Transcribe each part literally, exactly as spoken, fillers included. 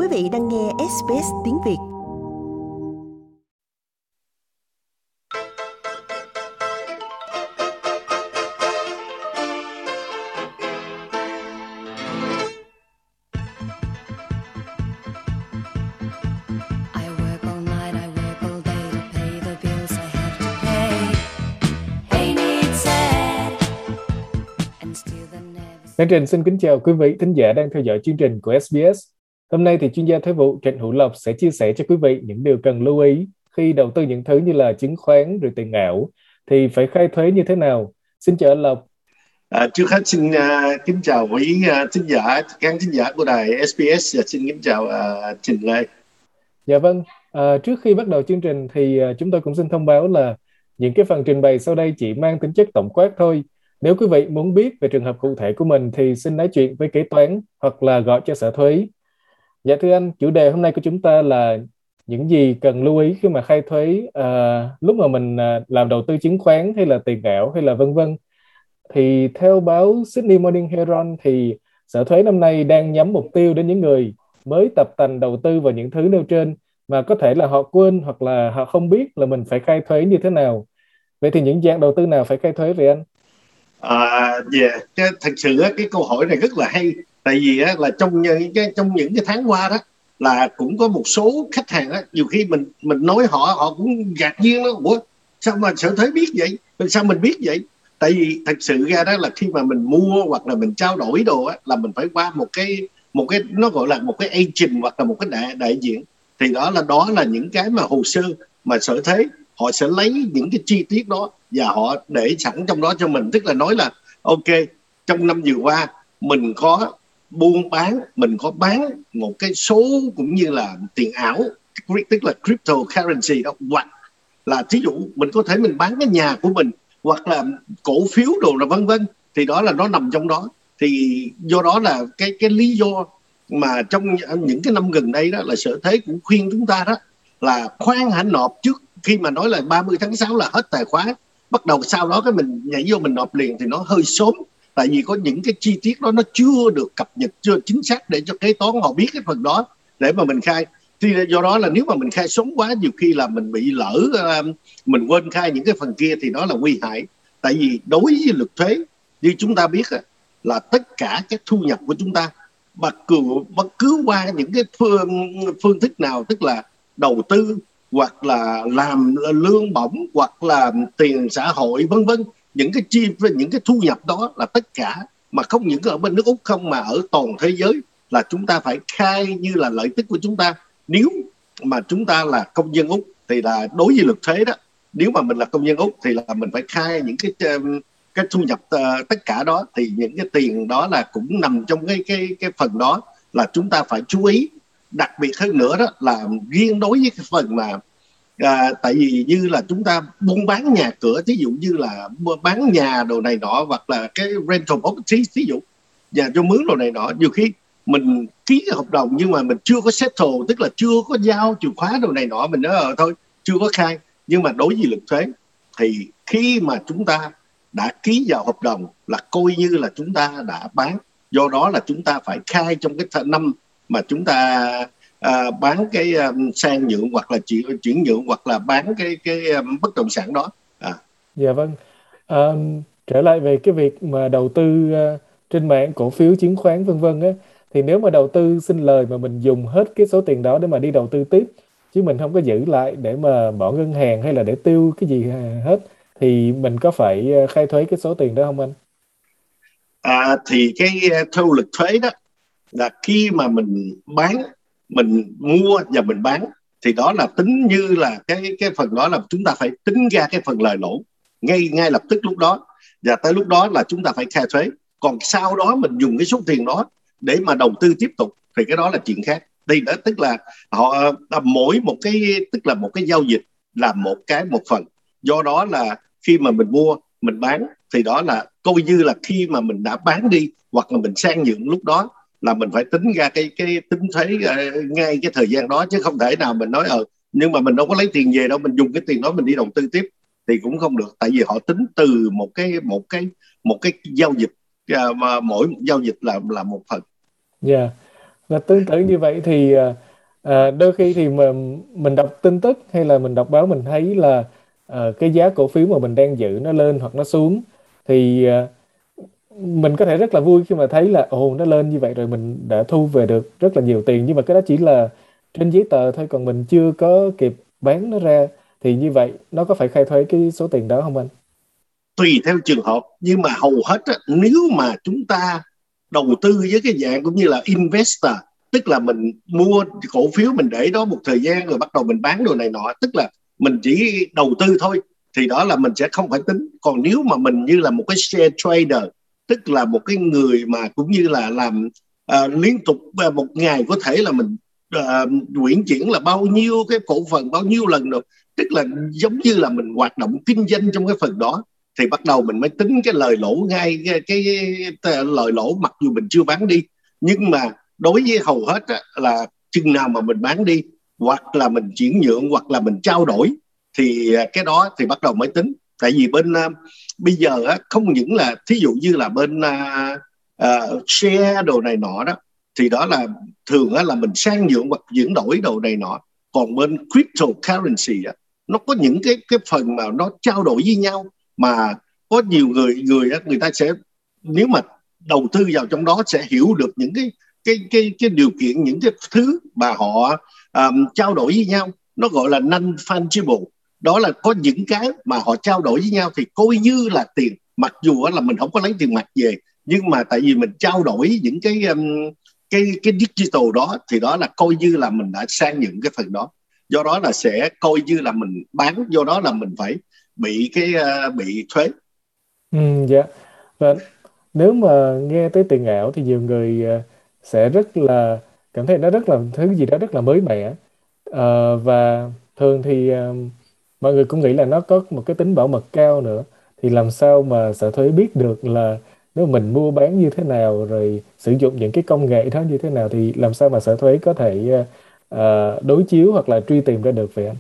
vị đang nghe ét bê ét tiếng Việt. Chương trình xin kính chào quý vị thính giả đang theo dõi chương trình của ét bê ét. Hôm nay thì chuyên gia thuế vụ Trịnh Hữu Lộc sẽ chia sẻ cho quý vị những điều cần lưu ý khi đầu tư những thứ như là chứng khoán rồi tiền ảo thì phải khai thuế như thế nào. Xin chào anh Lộc. À, trước hết xin uh, kính chào quý uh, thính giả, khán thính giả của đài ét bê ét và xin kính chào uh, Trình Lê. Dạ vâng, à, trước khi bắt đầu chương trình thì uh, chúng tôi cũng xin thông báo là những cái phần trình bày sau đây chỉ mang tính chất tổng quát thôi. Nếu quý vị muốn biết về trường hợp cụ thể của mình thì xin nói chuyện với kế toán hoặc là gọi cho sở thuế. Dạ thưa anh, chủ đề hôm nay của chúng ta là những gì cần lưu ý khi mà khai thuế à, lúc mà mình à, làm đầu tư chứng khoán hay là tiền ảo hay là vân vân. Thì theo báo Sydney Morning Herald thì sở thuế năm nay đang nhắm mục tiêu đến những người mới tập tành đầu tư vào những thứ nêu trên mà có thể là họ quên hoặc là họ không biết là mình phải khai thuế như thế nào. Vậy thì những dạng đầu tư nào phải khai thuế vậy anh? À, yeah. cái, thật sự á, cái câu hỏi này rất là hay, tại vì á, là trong những cái trong những cái tháng qua đó là cũng có một số khách hàng á, nhiều khi mình mình nói họ họ cũng ngạc nhiên đó. Ủa sao mà sở thuế biết vậy, sao mình biết vậy? Tại vì thật sự ra đó là khi mà mình mua hoặc là mình trao đổi đồ á, là mình phải qua một cái một cái nó gọi là một cái agent hoặc là một cái đại đại diện, thì đó là đó là những cái mà hồ sơ mà sở thuế họ sẽ lấy những cái chi tiết đó và họ để sẵn trong đó cho mình. Tức là nói là ok, trong năm vừa qua mình có buôn bán, mình có bán một cái số cũng như là tiền ảo, tức là cryptocurrency đó, hoặc là thí dụ mình có thể mình bán cái nhà của mình hoặc là cổ phiếu đồ là vân vân, thì đó là nó nằm trong đó. Thì do đó là cái cái lý do mà trong những cái năm gần đây đó là sở thuế cũng khuyên chúng ta đó là khoan hãy nộp trước, khi mà nói là ba mươi tháng sáu là hết tài khoá, bắt đầu sau đó cái mình nhảy vô mình nộp liền thì nó hơi sớm, tại vì có những cái chi tiết đó nó chưa được cập nhật, chưa chính xác để cho kế toán họ biết cái phần đó để mà mình khai. Thì do đó là nếu mà mình khai sớm quá, nhiều khi là mình bị lỡ, mình quên khai những cái phần kia thì đó là nguy hại. Tại vì đối với luật thuế như chúng ta biết là tất cả các thu nhập của chúng ta bất cứ, bất cứ qua những cái phương, phương thức nào, tức là đầu tư hoặc là làm lương bổng hoặc là tiền xã hội vân vân, những cái chi những cái thu nhập đó là tất cả, mà không những ở bên nước Úc không mà ở toàn thế giới là chúng ta phải khai như là lợi tức của chúng ta. Nếu mà chúng ta là công dân Úc thì là đối với luật thuế đó, nếu mà mình là công dân Úc thì là mình phải khai những cái cái thu nhập uh, tất cả đó, thì những cái tiền đó là cũng nằm trong cái cái cái phần đó là chúng ta phải chú ý. Đặc biệt hơn nữa đó là riêng đối với cái phần mà à, tại vì như là chúng ta buôn bán nhà cửa, ví dụ như là bán nhà đồ này nọ hoặc là cái rental property, ví dụ nhà cho mướn đồ này nọ, nhiều khi mình ký cái hợp đồng nhưng mà mình chưa có settle, tức là chưa có giao chìa khóa đồ này nọ, mình nói ờ thôi chưa có khai. Nhưng mà đối với luật thuế thì khi mà chúng ta đã ký vào hợp đồng là coi như là chúng ta đã bán, do đó là chúng ta phải khai trong cái năm mà chúng ta à, bán cái um, sang nhượng hoặc là chuyển, chuyển nhượng hoặc là bán cái cái um, bất động sản đó. À. Dạ vâng. À, trở lại về cái việc mà đầu tư uh, trên mạng, cổ phiếu, chứng khoán vân vân á, thì nếu mà đầu tư sinh lời mà mình dùng hết cái số tiền đó để mà đi đầu tư tiếp, chứ mình không có giữ lại để mà bỏ ngân hàng hay là để tiêu cái gì hết, thì mình có phải khai thuế cái số tiền đó không anh? À, thì cái theo luật thuế đó là khi mà mình bán, mình mua và mình bán thì đó là tính như là cái cái phần đó là chúng ta phải tính ra cái phần lời lỗ ngay ngay lập tức lúc đó, và tới lúc đó là chúng ta phải khai thuế. Còn sau đó mình dùng cái số tiền đó để mà đầu tư tiếp tục thì cái đó là chuyện khác. Thì đó tức là họ mỗi một cái, tức là một cái giao dịch là một cái một phần. Do đó là khi mà mình mua mình bán thì đó là coi như là khi mà mình đã bán đi hoặc là mình sang nhượng, lúc đó là mình phải tính ra cái cái tính thuế uh, ngay cái thời gian đó, chứ không thể nào mình nói ờ nhưng mà mình đâu có lấy tiền về đâu, mình dùng cái tiền đó mình đi đầu tư tiếp thì cũng không được. Tại vì họ tính từ một cái một cái một cái giao dịch, uh, mà mỗi một giao dịch là là một phần. Dạ. Yeah. Và tương tự như vậy thì à, à, đôi khi thì mà mình đọc tin tức hay là mình đọc báo, mình thấy là à, cái giá cổ phiếu mà mình đang giữ nó lên hoặc nó xuống, thì à, mình có thể rất là vui khi mà thấy là ồ nó lên như vậy rồi mình đã thu về được rất là nhiều tiền, nhưng mà cái đó chỉ là trên giấy tờ thôi, còn mình chưa có kịp bán nó ra, thì như vậy nó có phải khai thuế cái số tiền đó không anh? Tùy theo trường hợp, nhưng mà hầu hết á, nếu mà chúng ta đầu tư với cái dạng cũng như là investor, tức là mình mua cổ phiếu mình để đó một thời gian rồi bắt đầu mình bán đồ này nọ, tức là mình chỉ đầu tư thôi, thì đó là mình sẽ không phải tính. Còn nếu mà mình như là một cái share trader, tức là một cái người mà cũng như là làm uh, liên tục uh, một ngày có thể là mình uh, chuyển chuyển là bao nhiêu cái cổ phần bao nhiêu lần rồi, tức là giống như là mình hoạt động kinh doanh trong cái phần đó, thì bắt đầu mình mới tính cái lời lỗ ngay cái, cái, cái lời lỗ mặc dù mình chưa bán đi. Nhưng mà đối với hầu hết á, là chừng nào mà mình bán đi hoặc là mình chuyển nhượng hoặc là mình trao đổi thì cái đó thì bắt đầu mới tính. Tại vì bên uh, bây giờ á, không những là thí dụ như là bên uh, uh, share đồ này nọ đó, thì đó là thường á, là mình sang nhượng hoặc chuyển đổi đồ này nọ. Còn bên cryptocurrency á, nó có những cái cái phần mà nó trao đổi với nhau, mà có nhiều người người người ta sẽ, nếu mà đầu tư vào trong đó sẽ hiểu được những cái cái cái cái điều kiện, những cái thứ mà họ um, trao đổi với nhau, nó gọi là non fungible. Đó là có những cái mà họ trao đổi với nhau thì coi như là tiền, mặc dù là mình không có lấy tiền mặt về, nhưng mà tại vì mình trao đổi những cái um, cái cái digital đó, thì đó là coi như là mình đã sang nhượng cái phần đó. Do đó là sẽ coi như là mình bán, do đó là mình phải bị cái uh, bị thuế. Ừ, dạ. Và nếu mà nghe tới tiền ảo thì nhiều người ờ, sẽ rất là cảm thấy nó rất là thứ gì đó rất là mới mẻ. Ờ, và thường thì ờ, mọi người cũng nghĩ là nó có một cái tính bảo mật cao nữa, thì làm sao mà sở thuế biết được là nếu mình mua bán như thế nào rồi sử dụng những cái công nghệ đó như thế nào, thì làm sao mà sở thuế có thể ờ, ờ, đối chiếu hoặc là truy tìm ra được vậy anh?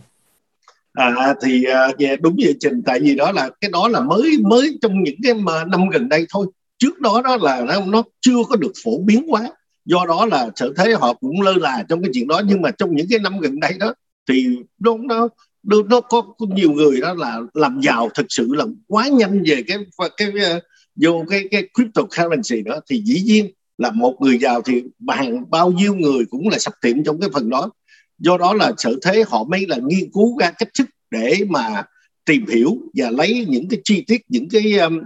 À, thì uh, yeah, đúng vậy Trình, tại vì đó là cái đó là mới mới trong những cái mà năm gần đây thôi. Trước đó đó là nó, nó chưa có được phổ biến quá, do đó là sở thuế họ cũng lơ là trong cái chuyện đó. Nhưng mà trong những cái năm gần đây đó thì nó nó nó có, có nhiều người đó là làm giàu thực sự là quá nhanh về cái cái uh, vô cái cái cryptocurrency đó, thì dĩ nhiên là một người giàu thì bằng bao nhiêu người cũng là sập tiệm trong cái phần đó. Do đó là sở thuế họ mới là nghiên cứu ra cách thức để mà tìm hiểu và lấy những cái chi tiết, những cái um,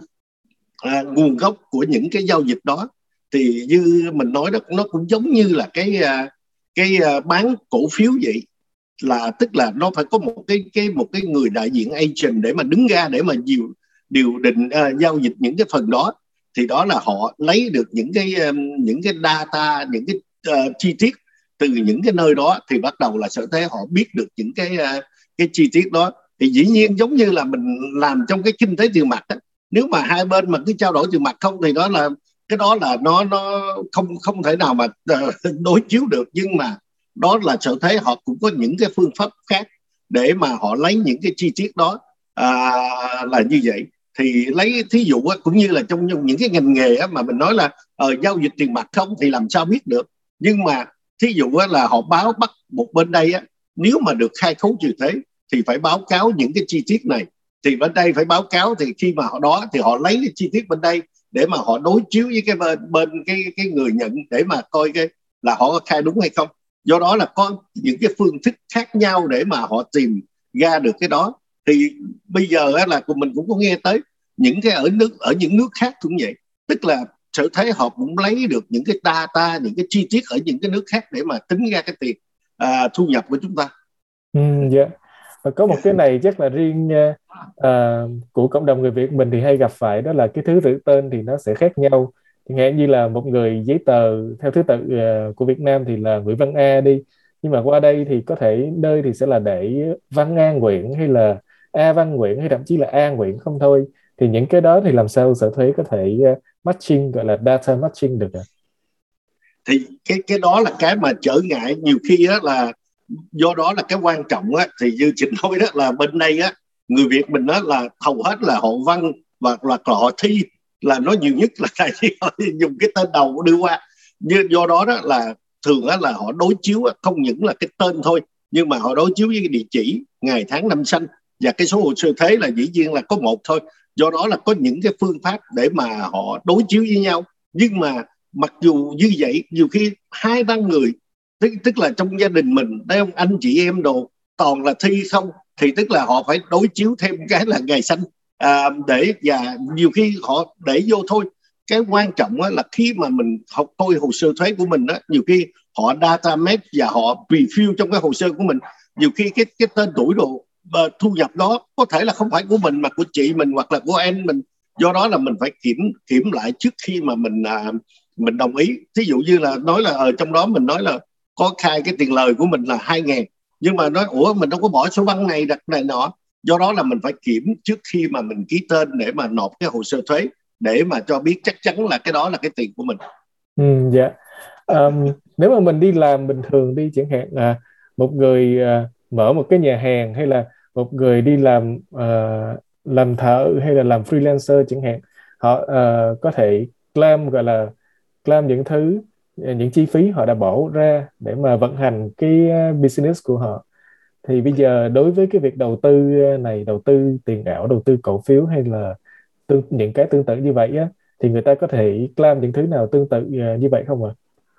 à, nguồn gốc của những cái giao dịch đó. Thì như mình nói đó, nó cũng giống như là cái uh, cái uh, bán cổ phiếu vậy, là tức là nó phải có một cái cái một cái người đại diện agent để mà đứng ra để mà điều điều định uh, giao dịch những cái phần đó. Thì đó là họ lấy được những cái um, những cái data, những cái uh, chi tiết từ những cái nơi đó, thì bắt đầu là sở thuế họ biết được những cái uh, cái chi tiết đó. Thì dĩ nhiên giống như là mình làm trong cái kinh tế tiền mặt đó, nếu mà hai bên mà cứ trao đổi tiền mặt không thì đó là cái đó là nó nó không không thể nào mà uh, đối chiếu được. Nhưng mà đó là sở thuế họ cũng có những cái phương pháp khác để mà họ lấy những cái chi tiết đó, à, là như vậy. Thì lấy thí dụ á, cũng như là trong những cái ngành nghề á, mà mình nói là uh, giao dịch tiền mặt không thì làm sao biết được. Nhưng mà thí dụ á, là họ báo bắt một bên đây á, nếu mà được khai khấu trừ thuế thì phải báo cáo những cái chi tiết này, thì bên đây phải báo cáo. Thì khi mà họ đó thì họ lấy cái chi tiết bên đây để mà họ đối chiếu với cái bên, bên cái cái người nhận để mà coi cái là họ có khai đúng hay không. Do đó là có những cái phương thức khác nhau để mà họ tìm ra được cái đó. Thì bây giờ là mình cũng có nghe tới những cái ở nước ở những nước khác cũng vậy, tức là sở thuế họ cũng lấy được những cái data, những cái chi tiết ở những cái nước khác để mà tính ra cái tiền à, thu nhập của chúng ta. Ừ, dạ. Và có một cái này chắc là riêng à, của cộng đồng người Việt mình thì hay gặp phải, đó là cái thứ tự tên thì nó sẽ khác nhau. Chẳng hạn như là một người giấy tờ theo thứ tự uh, của Việt Nam thì là Nguyễn Văn A đi, nhưng mà qua đây thì có thể nơi thì sẽ là để Văn A Nguyễn hay là A Văn Nguyễn hay thậm chí là A Nguyễn không thôi. Thì những cái đó thì làm sao sở thuế có thể uh, matching, gọi là data matching được ạ? Thì cái cái đó là cái mà trở ngại nhiều khi đó, là do đó là cái quan trọng á, thì như Trình nói đó là bên đây á, người Việt mình đó là hầu hết là họ Văn và là họ Thi là nó nhiều nhất, là tại vì họ dùng cái tên đầu đưa qua. Như do đó đó là thường á, là họ đối chiếu á, không những là cái tên thôi, nhưng mà họ đối chiếu với cái địa chỉ, ngày tháng năm sinh và cái số hồ sơ thuế là dĩ nhiên là có một thôi. Do đó là có những cái phương pháp để mà họ đối chiếu với nhau. Nhưng mà mặc dù như vậy, nhiều khi hai ba người, tức, tức là trong gia đình mình, đây ông anh chị em đồ toàn là thi không, thì tức là họ phải đối chiếu thêm cái là ngày sinh à, để và nhiều khi họ để vô thôi. Cái quan trọng là khi mà mình học coi hồ sơ thuế của mình đó, nhiều khi họ data match và họ review trong cái hồ sơ của mình, nhiều khi cái cái tên tuổi đồ uh, thu nhập đó có thể là không phải của mình mà của chị mình hoặc là của em mình. Do đó là mình phải kiểm kiểm lại trước khi mà mình uh, mình đồng ý. Thí dụ như là nói là ở trong đó mình nói là có khai cái tiền lời của mình là hai ngàn, nhưng mà nói ủa mình đâu có bỏ số băng này đặt này nọ. Do đó là mình phải kiểm trước khi mà mình ký tên để mà nộp cái hồ sơ thuế, để mà cho biết chắc chắn là cái đó là cái tiền của mình. Ừ, dạ. Um, nếu mà mình đi làm bình thường đi, chẳng hạn là một người uh, mở một cái nhà hàng, hay là một người đi làm uh, làm thợ hay là làm freelancer chẳng hạn, họ uh, có thể claim, gọi là claim những thứ, những chi phí họ đã bỏ ra để mà vận hành cái uh, business của họ. Thì bây giờ đối với cái việc đầu tư này, đầu tư tiền ảo, đầu tư cổ phiếu hay là tương, những cái tương tự như vậy á, thì người ta có thể claim những thứ nào tương tự uh, như vậy không ạ?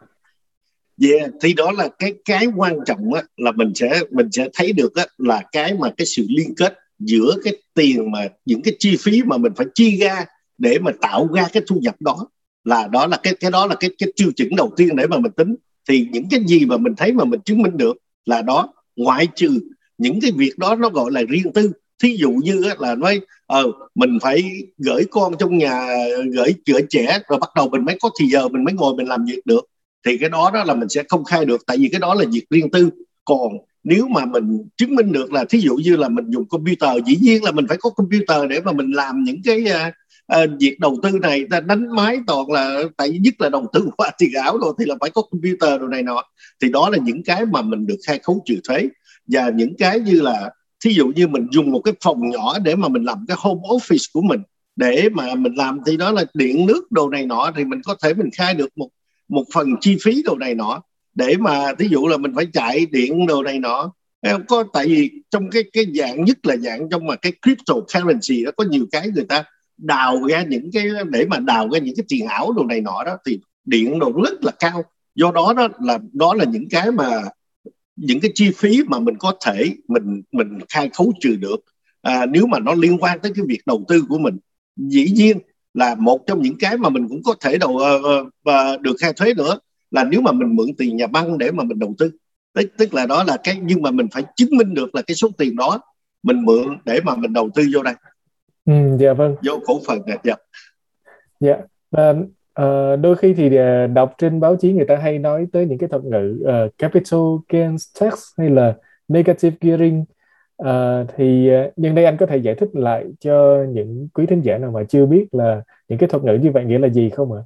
Yeah, thì đó là cái cái quan trọng á, là mình sẽ mình sẽ thấy được á, là cái mà cái sự liên kết giữa cái tiền mà những cái chi phí mà mình phải chi ra để mà tạo ra cái thu nhập đó, là đó là cái cái đó là cái cái tiêu chuẩn đầu tiên để mà mình tính. Thì những cái gì mà mình thấy mà mình chứng minh được là đó, ngoại trừ những cái việc đó nó gọi là riêng tư. Thí dụ như á, là nói ờ mình phải gửi con trong nhà, gửi chữa trẻ rồi bắt đầu mình mới có thì giờ mình mới ngồi mình làm việc được, thì cái đó đó là mình sẽ không khai được, tại vì cái đó là việc riêng tư. Còn nếu mà mình chứng minh được là thí dụ như là mình dùng computer, dĩ nhiên là mình phải có computer để mà mình làm những cái uh, uh, việc đầu tư này, ta đánh máy toàn là, tại vì nhất là đầu tư qua tiền ảo rồi thì là phải có computer đồ này nọ. Thì đó là những cái mà mình được khai khấu trừ thuế. Và những cái như là thí dụ như mình dùng một cái phòng nhỏ để mà mình làm cái home office của mình để mà mình làm, thì đó là điện nước đồ này nọ, thì mình có thể mình khai được một một phần chi phí đồ này nọ để mà ví dụ là mình phải chạy điện đồ này nọ. Có, tại vì trong cái cái dạng, nhất là dạng trong mà cái cryptocurrency đó, có nhiều cái người ta đào ra những cái, để mà đào ra những cái tiền ảo đồ này nọ đó, thì điện đồ rất là cao. Do đó đó là đó là những cái mà những cái chi phí mà mình có thể mình mình khai khấu trừ được à, nếu mà nó liên quan tới cái việc đầu tư của mình. Dĩ nhiên là một trong những cái mà mình cũng có thể đầu uh, uh, được khai thuế nữa là nếu mà mình mượn tiền nhà băng để mà mình đầu tư. Tức, tức là đó là cái, nhưng mà mình phải chứng minh được là cái số tiền đó mình mượn để mà mình đầu tư vô đây. Ừ, dạ vâng. Vô cổ phần này. Dạ. Dạ. Và uh, đôi khi thì uh, đọc trên báo chí người ta hay nói tới những cái thuật ngữ uh, capital gains tax hay là negative gearing. Uh, thì uh, nhưng đây anh có thể giải thích lại cho những quý thính giả nào mà chưa biết là những cái thuật ngữ như vậy nghĩa là gì không ạ?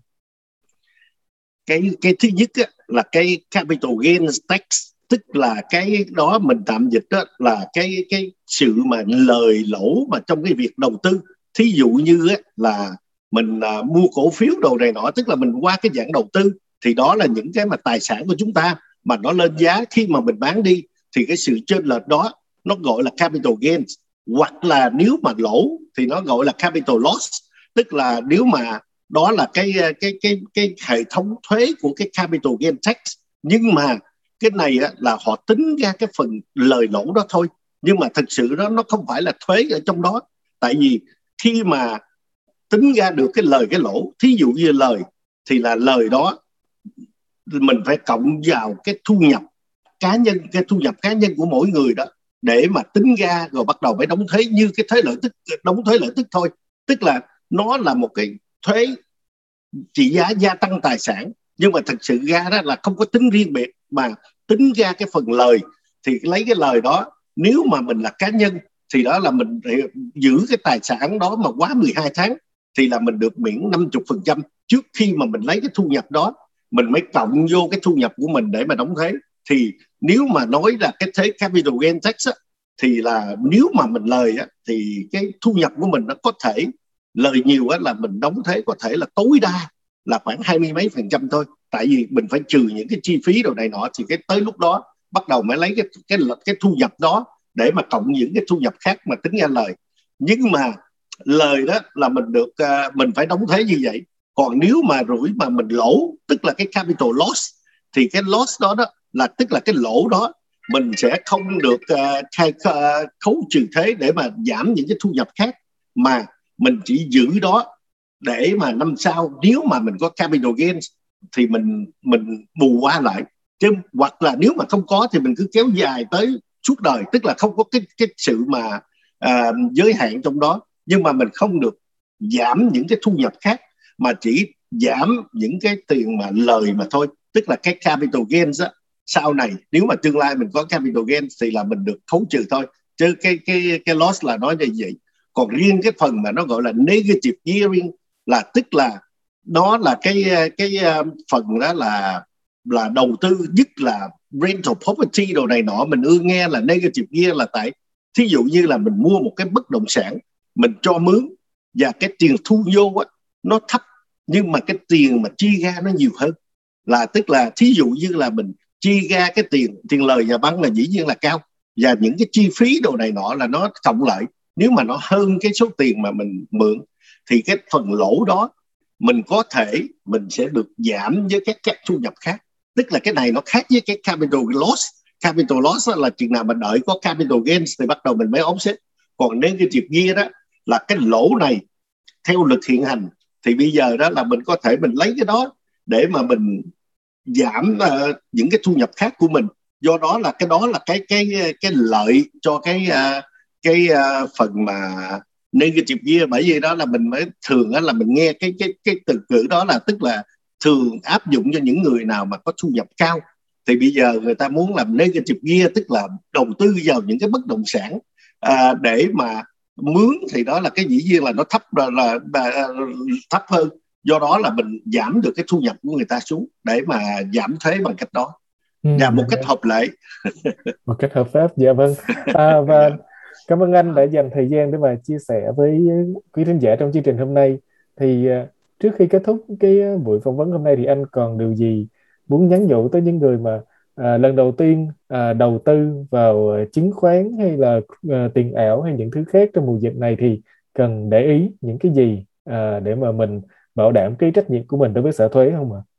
Cái cái thứ nhất á, là cái capital gains tax, tức là cái đó mình tạm dịch đó là cái cái sự mà lời lỗ mà trong cái việc đầu tư. Thí dụ như á, là mình à, mua cổ phiếu đồ này nọ, tức là mình qua cái dạng đầu tư, thì đó là những cái mà tài sản của chúng ta mà nó lên giá, khi mà mình bán đi thì cái sự chênh lệch đó nó gọi là capital gains. Hoặc là nếu mà lỗ thì nó gọi là capital loss, tức là nếu mà đó là cái cái cái cái hệ thống thuế của cái capital gain tax. Nhưng mà cái này á, là họ tính ra cái phần lời lỗ đó thôi, nhưng mà thực sự đó nó không phải là thuế ở trong đó. Tại vì khi mà tính ra được cái lời cái lỗ, thí dụ như lời thì là lời đó mình phải cộng vào cái thu nhập cá nhân, cái thu nhập cá nhân của mỗi người đó để mà tính ra, rồi bắt đầu phải đóng thuế như cái thuế lợi tức, đóng thuế lợi tức thôi. Tức là nó là một cái thuế trị giá gia tăng tài sản, nhưng mà thật sự ra đó là không có tính riêng biệt mà tính ra cái phần lời. Thì lấy cái lời đó, nếu mà mình là cá nhân thì đó là mình giữ cái tài sản đó mà quá mười hai tháng thì là mình được miễn năm mươi phần trăm trước khi mà mình lấy cái thu nhập đó, mình mới cộng vô cái thu nhập của mình để mà đóng thuế. Thì nếu mà nói là cái thuế capital gain tax á, thì là nếu mà mình lời á, thì cái thu nhập của mình nó có thể lời nhiều á, là mình đóng thuế có thể là tối đa là khoảng hai mươi mấy phần trăm thôi, tại vì mình phải trừ những cái chi phí đồ này nọ, thì cái tới lúc đó bắt đầu mới lấy cái cái cái thu nhập đó để mà cộng những cái thu nhập khác mà tính ra lời. Nhưng mà lời đó là mình được uh, mình phải đóng thuế như vậy. Còn nếu mà rủi mà mình lỗ, tức là cái capital loss, thì cái loss đó đó là tức là cái lỗ đó mình sẽ không được uh, khai uh, khấu trừ thuế để mà giảm những cái thu nhập khác, mà mình chỉ giữ đó để mà năm sau nếu mà mình có capital gains thì mình mình bù qua lại. Chứ hoặc là nếu mà không có thì mình cứ kéo dài tới suốt đời, tức là không có cái cái sự mà uh, giới hạn trong đó, nhưng mà mình không được giảm những cái thu nhập khác, mà chỉ giảm những cái tiền mà lời mà thôi. Tức là cái capital gains á, sau này nếu mà tương lai mình có capital gains thì là mình được khấu trừ thôi, chứ cái cái cái loss là nói như vậy. Còn riêng cái phần mà nó gọi là negative gearing là tức là đó là cái cái phần đó là là đầu tư, nhất là rental property đồ này nọ. Mình ưa nghe là negative gear là tại thí dụ như là mình mua một cái bất động sản, mình cho mướn và cái tiền thu vô á, nó thấp, nhưng mà cái tiền mà chi ra nó nhiều hơn. Là tức là thí dụ như là mình chi ra cái tiền tiền lời nhà băng là dĩ nhiên là cao, và những cái chi phí đồ này nọ là nó cộng lại, nếu mà nó hơn cái số tiền mà mình mượn thì cái phần lỗ đó mình có thể mình sẽ được giảm với các các thu nhập khác. Tức là cái này nó khác với cái capital loss. Capital loss là chừng nào mình đợi có capital gains thì bắt đầu mình mới offset. Còn negative gear đó là cái lỗ này theo luật hiện hành thì bây giờ đó là mình có thể mình lấy cái đó để mà mình giảm uh, những cái thu nhập khác của mình. Do đó là cái đó là cái cái cái lợi cho cái uh, cái uh, phần mà negative gear. Bởi vì đó là mình mới thường đó là mình nghe cái cái cái từ ngữ đó là tức là thường áp dụng cho những người nào mà có thu nhập cao. Thì bây giờ người ta muốn làm negative gear, tức là đầu tư vào những cái bất động sản uh, để mà mướn, thì đó là cái dĩ nhiên là nó thấp là, là, là thấp hơn. Do đó là mình giảm được cái thu nhập của người ta xuống để mà giảm thuế bằng cách đó. Ừ, và một cách hợp lệ. Một cách hợp pháp. Dạ vâng. À, và cảm ơn anh đã dành thời gian để mà chia sẻ với quý thính giả trong chương trình hôm nay. Thì uh, trước khi kết thúc cái buổi phỏng vấn hôm nay thì anh còn điều gì muốn nhắn nhủ tới những người mà uh, lần đầu tiên uh, đầu tư vào uh, chứng khoán hay là uh, tiền ảo hay những thứ khác trong mùa dịch này, thì cần để ý những cái gì uh, để mà mình bảo đảm cái trách nhiệm của mình đối với sở thuế không ạ?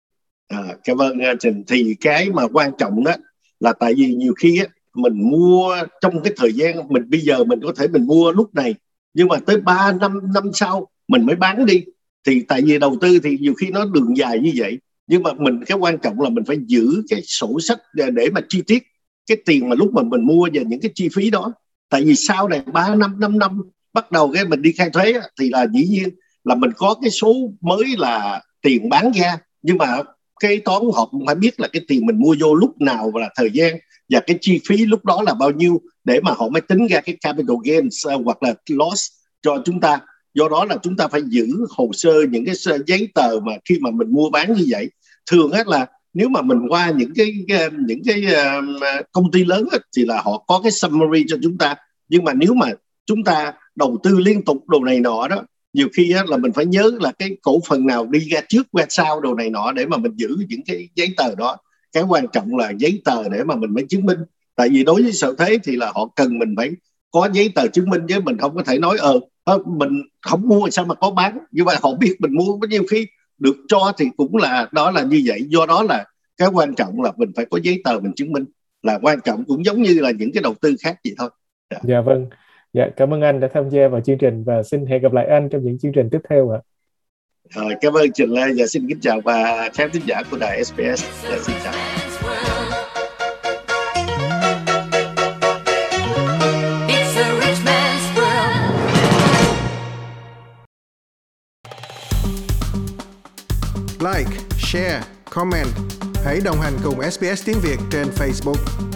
À, cảm ơn Trình. Thì cái mà quan trọng đó là tại vì nhiều khi á, mình mua trong cái thời gian mình bây giờ mình có thể mình mua lúc này, nhưng mà tới ba năm năm sau mình mới bán đi. Thì tại vì đầu tư thì nhiều khi nó đường dài như vậy, nhưng mà mình cái quan trọng là mình phải giữ cái sổ sách để mà chi tiết cái tiền mà lúc mà mình mua và những cái chi phí đó. Tại vì sau này ba năm năm năm bắt đầu cái mình đi khai thuế á, thì là dĩ nhiên là mình có cái số mới là tiền bán ra, nhưng mà cái toán họ cũng phải biết là cái tiền mình mua vô lúc nào và là thời gian và cái chi phí lúc đó là bao nhiêu để mà họ mới tính ra cái capital gains uh, hoặc là loss cho chúng ta. Do đó là chúng ta phải giữ hồ sơ những cái giấy tờ mà khi mà mình mua bán như vậy. Thường á là nếu mà mình qua những cái những cái uh, công ty lớn á, thì là họ có cái summary cho chúng ta. Nhưng mà nếu mà chúng ta đầu tư liên tục đồ này nọ đó, nhiều khi á, là mình phải nhớ là cái cổ phần nào đi ra trước qua sau đồ này nọ để mà mình giữ những cái giấy tờ đó. Cái quan trọng là giấy tờ để mà mình mới chứng minh. Tại vì đối với sở thuế thì là họ cần mình phải có giấy tờ chứng minh, chứ mình không có thể nói ờ mình không mua sao mà có bán. Như vậy họ biết mình mua, nhiều khi được cho thì cũng là đó là như vậy. Do đó là cái quan trọng là mình phải có giấy tờ mình chứng minh là quan trọng, cũng giống như là những cái đầu tư khác vậy thôi. Dạ, dạ vâng. Dạ, cảm ơn anh đã tham gia vào chương trình và xin hẹn gặp lại anh trong những chương trình tiếp theo ạ. Rồi, cảm ơn Trình Lê và xin kính chào và khán thính giả của đài ét bê ét. Và xin chào. Like, share, comment. Hãy đồng hành cùng ét bê ét tiếng Việt trên Facebook.